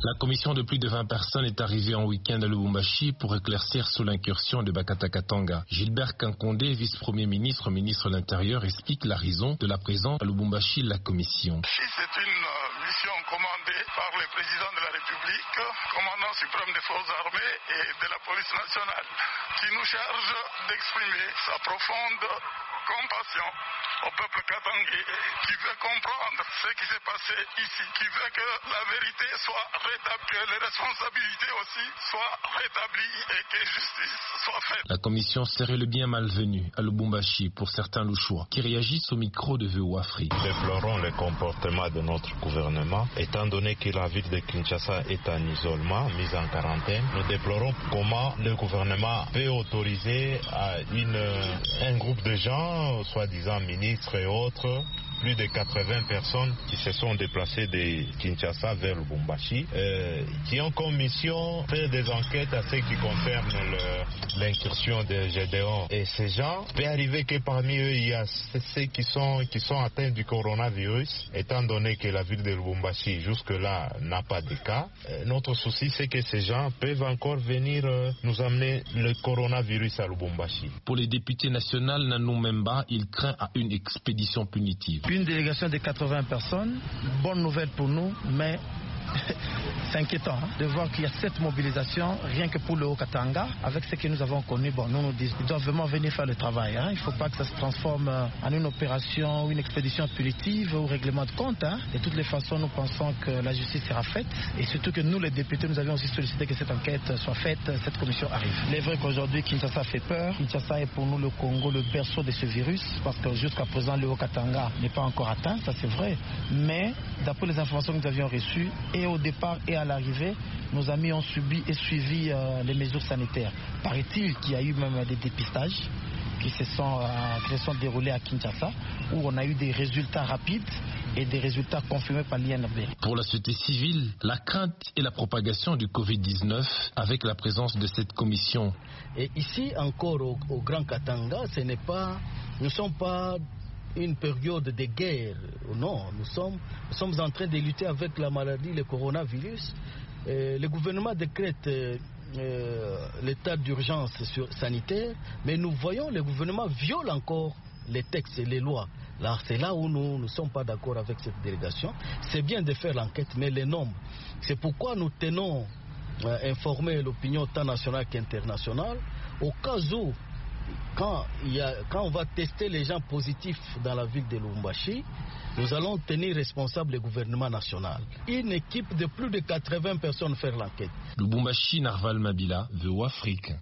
La commission de plus de 20 personnes est arrivée en week-end à Lubumbashi pour éclaircir sur l'incursion de Bakata Katanga. Gilbert Kankonde, vice-premier ministre, ministre de l'Intérieur, explique la raison de la présence à Lubumbashi de la commission. Si c'est une mission commandée par le président de la République, commandant suprême des forces armées et de la police nationale, qui nous charge d'exprimer sa profonde compassion au peuple katangais, qui veut comprendre ce qui s'est passé ici, qui veut que la vérité soit rétablie, que les responsabilités aussi soient rétablies et que justice soit faite. La commission serait le bien malvenu à Lubumbashi pour certains Louchois qui réagissent au micro de VO Afrique. Nous déplorons le comportement de notre gouvernement, étant donné que la ville de Kinshasa est en isolement, mise en quarantaine. Nous déplorons comment le gouvernement peut autoriser à un groupe de gens, soi-disant ministres et autres, plus de 80 personnes qui se sont déplacées de Kinshasa vers Lubumbashi, qui ont comme mission faire des enquêtes à ce qui concerne l'incursion de Gédéon. Et ces gens, peut arriver que parmi eux, il y a ceux qui sont atteints du coronavirus, étant donné que la ville de Lubumbashi, jusque-là, n'a pas de cas. Notre souci, c'est que ces gens peuvent encore venir nous amener le coronavirus à Lubumbashi. Pour les députés nationaux, Nanou Memba, il craint à une expédition punitive. Une délégation de 80 personnes, bonne nouvelle pour nous, mais c'est inquiétant de voir qu'il y a cette mobilisation rien que pour le Haut-Katanga. Avec ce que nous avons connu, nous nous disons qu'ils doivent vraiment venir faire le travail. Il ne faut pas que ça se transforme en une opération, une expédition punitive ou règlement de compte. De toutes les façons, nous pensons que la justice sera faite et surtout que nous, les députés, nous avions aussi sollicité que cette enquête soit faite, cette commission arrive. Il est vrai qu'aujourd'hui, Kinshasa fait peur. Kinshasa est pour nous le Congo, le berceau de ce virus, parce que jusqu'à présent, le Haut-Katanga n'est pas encore atteint, ça c'est vrai. Mais d'après les informations que nous avions reçues, et au départ et à l'arrivée, nos amis ont subi et suivi les mesures sanitaires. Paraît-il qu'il y a eu même des dépistages qui se sont déroulés à Kinshasa, où on a eu des résultats rapides et des résultats confirmés par l'INRB. Pour la société civile, la crainte et la propagation du Covid-19 avec la présence de cette commission. Et ici encore au Grand Katanga, nous ne sommes pas une période de guerre. Non, nous sommes en train de lutter avec la maladie, le coronavirus. Le gouvernement décrète l'état d'urgence sanitaire, mais nous voyons le gouvernement viole encore les textes et les lois. Là, c'est là où nous ne sommes pas d'accord avec cette délégation. C'est bien de faire l'enquête, mais les nombres. C'est pourquoi nous tenons à informer l'opinion tant nationale qu'internationale, au cas où quand on va tester les gens positifs dans la ville de Lubumbashi, nous allons tenir responsable le gouvernement national. Une équipe de plus de 80 personnes faire l'enquête. Lubumbashi, Narval Mabila, VO Afrique.